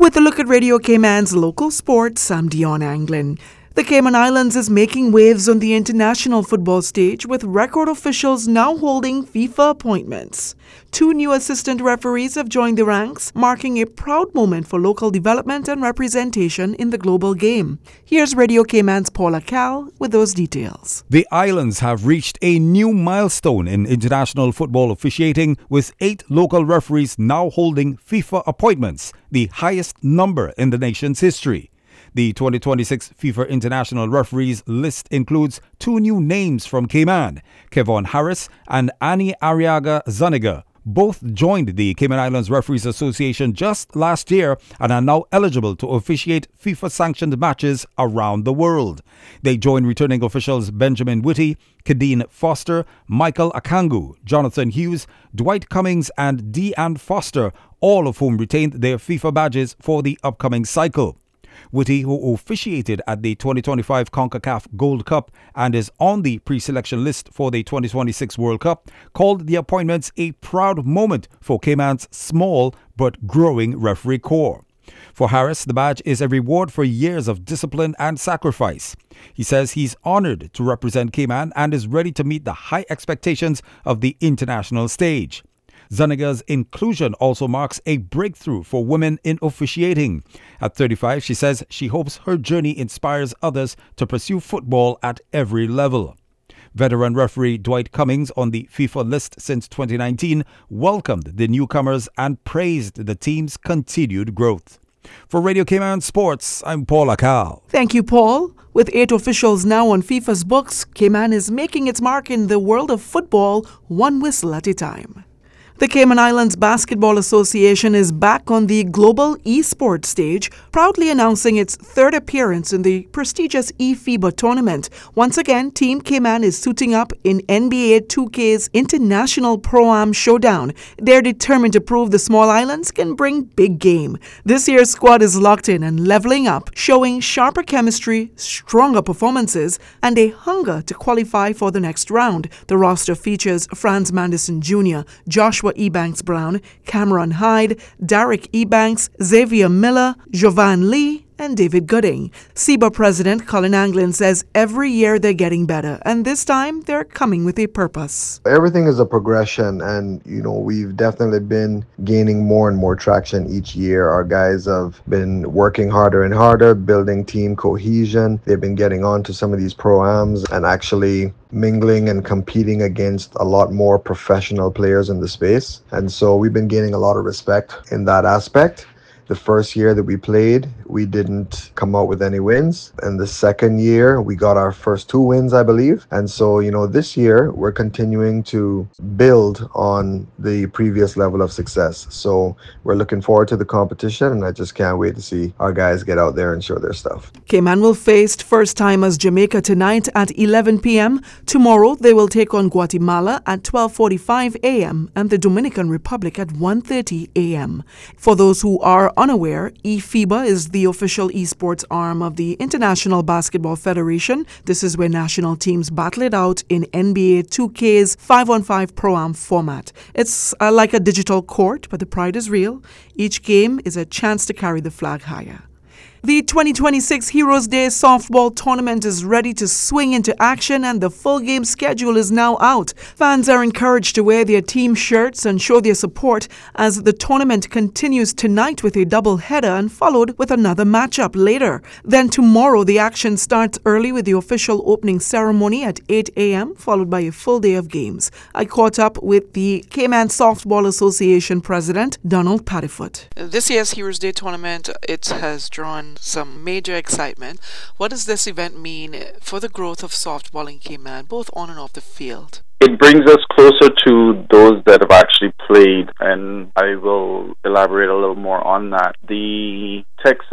With a look at Radio Cayman's local sports, I'm Dion Anglin. The Cayman Islands is making waves on the international football stage with record officials now holding FIFA appointments. 2 new assistant referees have joined the ranks, marking a proud moment for local development and representation in the global game. Here's Radio Cayman's Paula Cal with those details. The islands have reached a new milestone in international football officiating, with 8 local referees now holding FIFA appointments, the highest number in the nation's history. The 2026 FIFA International Referees list includes 2 new names from Cayman, Kevon Harris and Annie Arriaga Zuniga. Both joined the Cayman Islands Referees Association just last year and are now eligible to officiate FIFA-sanctioned matches around the world. They join returning officials Benjamin Whitty, Kadeen Foster, Michael Akangu, Jonathan Hughes, Dwight Cummings and Deanne Foster, all of whom retained their FIFA badges for the upcoming cycle. Whitty, who officiated at the 2025 CONCACAF Gold Cup and is on the pre-selection list for the 2026 World Cup, called the appointments a proud moment for Cayman's small but growing referee corps. For Harris, the badge is a reward for years of discipline and sacrifice. He says he's honored to represent Cayman and is ready to meet the high expectations of the international stage. Zuniga's inclusion also marks a breakthrough for women in officiating. At 35, she says she hopes her journey inspires others to pursue football at every level. Veteran referee Dwight Cummings, on the FIFA list since 2019, welcomed the newcomers and praised the team's continued growth. For Radio Cayman Sports, I'm Paul Akal. Thank you, Paul. With 8 officials now on FIFA's books, Cayman is making its mark in the world of football, one whistle at a time. The Cayman Islands Basketball Association is back on the global esports stage, proudly announcing its 3rd appearance in the prestigious eFIBA tournament. Once again, Team Cayman is suiting up in NBA 2K's International Pro-Am Showdown. They're determined to prove the small islands can bring big game. This year's squad is locked in and leveling up, showing sharper chemistry, stronger performances, and a hunger to qualify for the next round. The roster features Franz Mandison Jr., Joshua Ebanks Brown, Cameron Hyde, Derek Ebanks, Xavier Miller, Jovan Lee, and David Gooding. SEBA President Colin Anglin says every year they're getting better, and this time they're coming with a purpose. Everything is a progression, and we've definitely been gaining more and more traction each year. Our guys have been working harder and harder, building team cohesion. They've been getting on to some of these pro-ams and actually mingling and competing against a lot more professional players in the space. And so we've been gaining a lot of respect in that aspect. The first year that we played, we didn't come out with any wins. And the second year, we got our first 2 wins, I believe. And so, this year, we're continuing to build on the previous level of success. So we're looking forward to the competition, and I just can't wait to see our guys get out there and show their stuff. Cayman will face first-timers Jamaica tonight at 11 p.m. Tomorrow, they will take on Guatemala at 12:45 a.m. and the Dominican Republic at 1:30 a.m. For those who are unaware, eFIBA is the official esports arm of the International Basketball Federation. This is where national teams battle it out in NBA 2K's 5-on-5 Pro-Am format. It's like a digital court, but the pride is real. Each game is a chance to carry the flag higher. The 2026 Heroes Day softball tournament is ready to swing into action, and the full game schedule is now out. Fans are encouraged to wear their team shirts and show their support as the tournament continues tonight with a double header and followed with another matchup later. Then tomorrow the action starts early with the official opening ceremony at 8 a.m. followed by a full day of games. I caught up with the Cayman Softball Association President Donald Paddyfoot. This year's Heroes Day tournament, it has drawn some major excitement. What does this event mean for the growth of softball in Cayman, both on and off the field? It brings us closer to those that have actually played, and I will elaborate a little more on that. The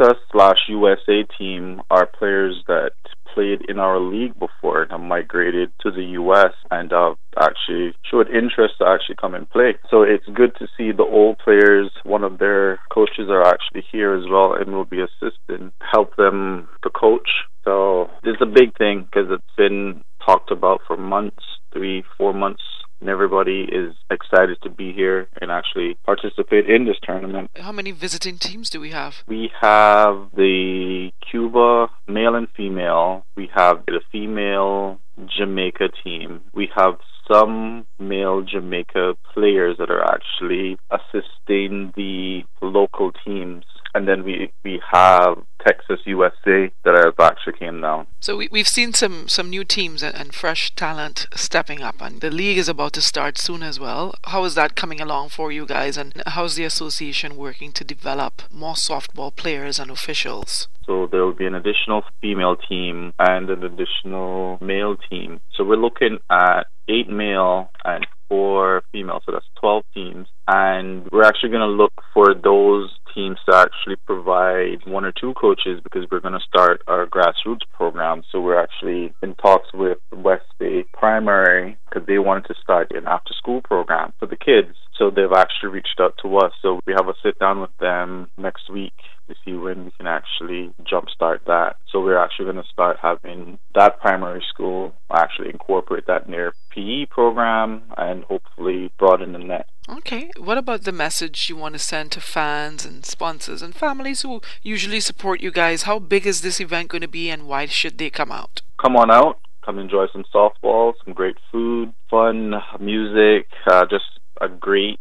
Texas/USA team are players that played in our league before and have migrated to the U.S. and have actually showed interest to actually come and play. So it's good to see the old players. One of their coaches are actually here as well and will be assisting, help them to coach. So it's a big thing because it's been talked about for months, 3-4 months and everybody is excited to be here and actually participate in this tournament. How many visiting teams do we have? We have the Cuba male and female. We have the female Jamaica team. We have some male Jamaica players that are actually assisting the local teams. And then we have Texas USA that have actually came down. So we've seen some new teams and fresh talent stepping up, and the league is about to start soon as well. How is that coming along for you guys, and how's the association working to develop more softball players and officials? So there will be an additional female team and an additional male team. So we're looking at 8 male and 4 female, so that's 12 teams. And we're actually going to look for those teams to actually provide 1 or 2 coaches, because we're going to start our grassroots program. So we're actually in talks with West Bay Primary, because they wanted to start an after-school program for the kids. So they've actually reached out to us. So we have a sit-down with them next week to see when we can actually jumpstart that. So we're actually going to start having that primary school actually incorporate that in their PE program and hopefully broaden the net. Okay, what about the message you want to send to fans and sponsors and families who usually support you guys? How big is this event going to be, and why should they come out? Come on out, come enjoy some softball, some great food, fun, music, just a great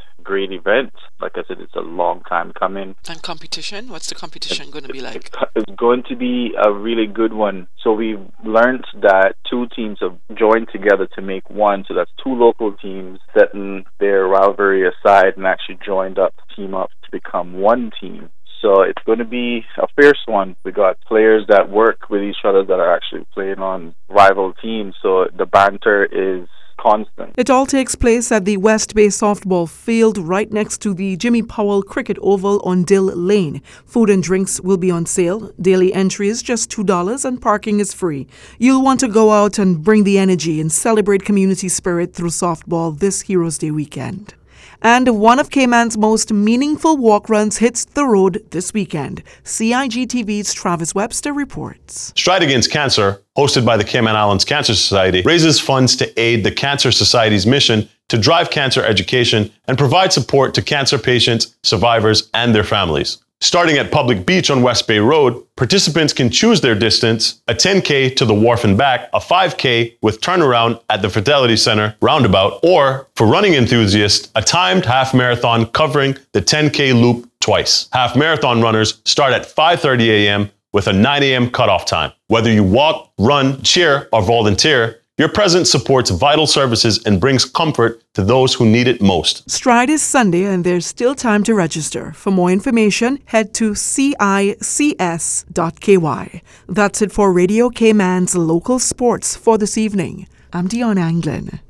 event. Like I said, it's a long time coming. And competition? What's the competition going to be like? It's going to be a really good one. So we've learned that 2 teams have joined together to make one. So that's 2 local teams setting their rivalry aside and actually joined up to team up to become one team. So it's going to be a fierce one. We got players that work with each other that are actually playing on rival teams. So the banter is constant. It all takes place at the West Bay softball field right next to the Jimmy Powell Cricket Oval on Dill Lane. Food and drinks will be on sale. Daily entry is just $2 and parking is free. You'll want to go out and bring the energy and celebrate community spirit through softball this Heroes Day weekend. And one of Cayman's most meaningful walk runs hits the road this weekend. CIG TV's Travis Webster reports. Stride Against Cancer, hosted by the Cayman Islands Cancer Society, raises funds to aid the Cancer Society's mission to drive cancer education and provide support to cancer patients, survivors, and their families. Starting at Public Beach on West Bay Road, participants can choose their distance, a 10K to the wharf and back, a 5K with turnaround at the Fidelity Center roundabout, or, for running enthusiasts, a timed half marathon covering the 10K loop twice. Half marathon runners start at 5:30 a.m. with a 9 a.m. cutoff time. Whether you walk, run, cheer, or volunteer, your presence supports vital services and brings comfort to those who need it most. Stride is Sunday and there's still time to register. For more information, head to cics.ky. That's it for Radio Cayman's local sports for this evening. I'm Dion Anglin.